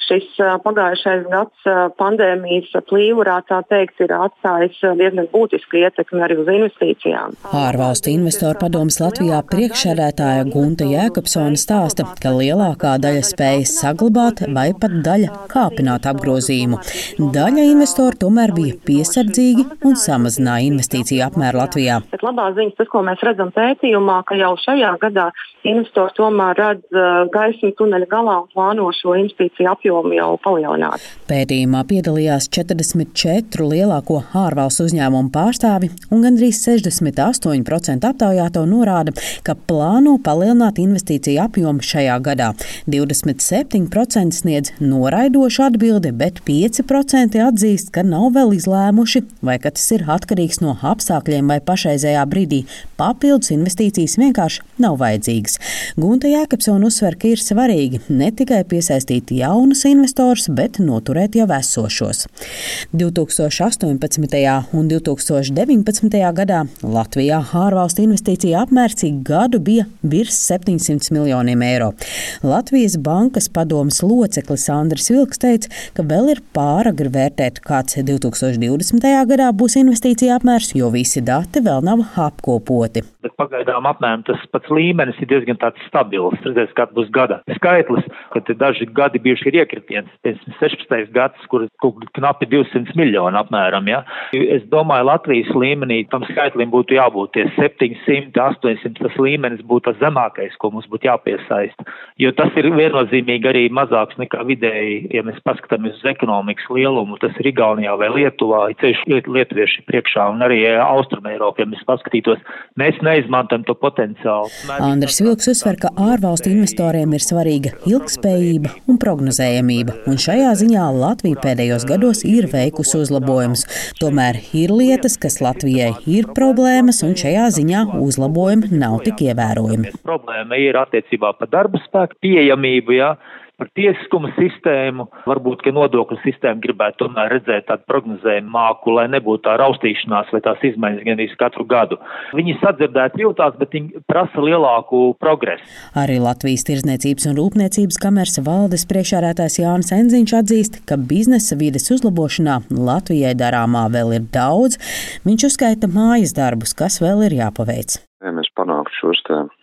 šis pagājušais gads pandēmijas plīvurā, tā teikt, ir atstājis diezgan būtisku ietekmi arī uz investīcijām. Ārvalstu investoru padomes Latvijā priekšsēdētāja Gunta Jēkabsone stāsta, ka lielākā daļa spējas saglabāt vai pat daļa kāpināt apgrozījumu. Daļa investoru tomēr bija piesardzīgi un samazināja investīciju apmēru Latvijā. Bet labā ziņas, tas, ko mēs redzam pētījumā, ka jau šajā gadā investori tomēr redz gaismu tuneļa galā un plāno šo investīciju apjomu jau palielināt. Pētījumā piedalījās 44 lielāko ārvalstu uzņēmumu pārstāvi un gandrīz 68% aptaujāto norāda, ka plāno palielināt investīciju apjomu šajā gadā. 27% sniedz noraidošu atbildi, bet 5% atzīst, ka nav vēl izlēmuši, vai ka tas ir atkarīgs no apstākļiem vai pašreizējā brīdī. Papildus investīcijas vienkārši nav vajadzīgas. Gunta Jēkabsone uzsver, ka ir svarīgi ne tikai piesaistīt jaunus investorus, bet noturēt jau esošos. 2018. un 2019. gadā Latvijā ārvalstu investīcija apmērs ik gadu bija virs 700 miljoniem eiro. Latvijas bankas padomes loceklis Andris Vilks teica, ka vēl ir pāragri vērtēt, kāds 2020. gadā būs investīcija apmērs, jo visi dati vēl nav apkopoti. Bet pagaidām apmēram tas pats līmenis ir diezgan tāds stabils. Redzēs, kāds būs gada skaitlis, kad daži gadi bijuši ir iekritiens. 16. gads, kur knapi 200 miljoni apmēram. Ja? Es domāju, Latvijas līmenī tam skaitlim būtu jābūt 700, 800. Tas līmenis būtu tas zemākais, ko mums būtu jāpiesaista. Jo tas ir viennozīmīgi arī mazāks nekā vidēji, ja mēs paskatāmies uz ekonomikas lielumu. Tas ir Igaunijā vai Lietuvā, ceļš lietuvieši priekšā un arī Austrumeiropā, ja mēs paskatītos. Mēs neizmantojam to potenciālu. Andris Vilks uzsver, ka ārvalstu investoriem ir svarīga ilgspējība un prognozējamība, un šajā ziņā Latvija pēdējos gados ir veikusi uzlabojumus. Tomēr ir lietas, kas Latvijai ir problēmas, un šajā ziņā uzlabojumi nav tik ievērojami. Problēma ir attiecībā par darba spēku pieejamību, ja? Par tiesiskuma sistēmu, varbūt, ka nodokļu sistēma gribētu tomēr redzēt tādu prognozējumu māku, lai nebūtu tā raustīšanās vai tās izmaiņas gandrīz katru gadu. Viņi sadzirdēti jūtās, bet viņi prasa lielāku progresu. Arī Latvijas Tirdzniecības un Rūpniecības kameras valdes priekšsēdētājs Jānis Enziņš atzīst, ka biznesa vides uzlabošanā Latvijai darāmā vēl ir daudz. Viņš uzskaita mājas darbus, kas vēl ir jāpaveic. Ja mēs panāktu šos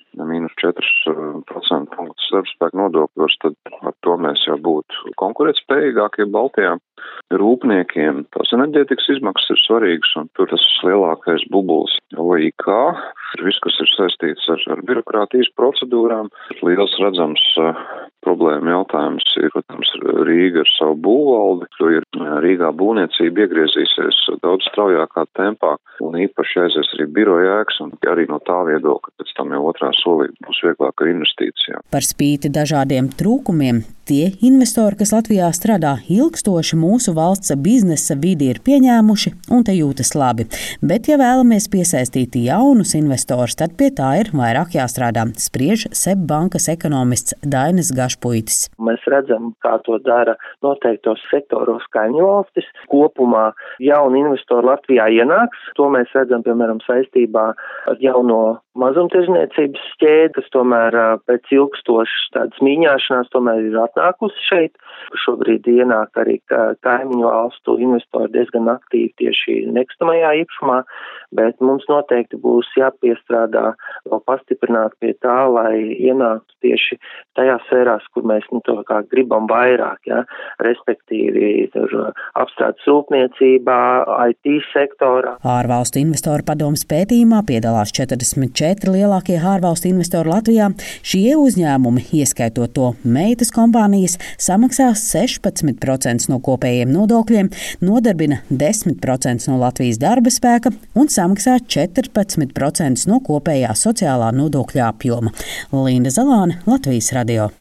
-4% punktus darbspēku nodokļos, tad ar to mēs jau būtu konkurētspējīgākie Baltijā. Rūpniekiem tās enerģētikas izmaksas ir svarīgas, un tur tas lielākais bubulis OIK. Viss, kas ir saistīts ar birokrātijas procedūrām, liels redzams problēma jautājums ir, protams, Rīga ar savu būvvaldi, jo ir Rīgā būvniecība iegriezīsies daudz straujākā tempā, un īpaši aizies arī biroja ēkas, un arī no tā viedokļa pēc tam jau otrā solī būs vieglāk ar investīcijām. Par spīti dažādiem trūkumiem, tie investori, kas Latvijā strādā ilgstoši, mūsu valsts biznesa vidi ir pieņēmuši un te jūtas labi. Bet, ja vēlamies piesaistīt jaunus investorus, tad pie tā ir vairāk jāstrādā, spriež SEB bankas ekonomists Dainis Gašpuitis. Mēs redzam, kā to dara noteiktos sektoros kaimiņu valstis. Kopumā jauni investori Latvijā ienāks. To mēs redzam, piemēram, saistībā ar jauno mazumtirdzniecības ķēdi, kas tomēr pēc ilgstošas tādas mīņāšanās tomēr ir atnākusi šeit. Šobrīd ienāk arī kaimiņu valstu investori diezgan aktīvi tieši nekustamajā īpašumā, bet mums noteikti būs jāpiestrādā vēl pastiprināt pie tā, lai ienāktu tieši tajās sfērās, kur mēs to kā gribam vairāk, ja? Respektīvi apstrādes rūpniecībā, IT sektorā. Ārvalstu investoru padomes pētījumā piedalās 44 lielākie ārvalstu investori Latvijā. Šie uzņēmumi, ieskaitot to meitas kompānijas, samaksās 16% no kopējiem nodokļiem, nodarbina 10% no Latvijas darba spēka un samaksā 14% no kopējā sociālā nodokļa apjoma. Linda Zalāne, Latvijas radio.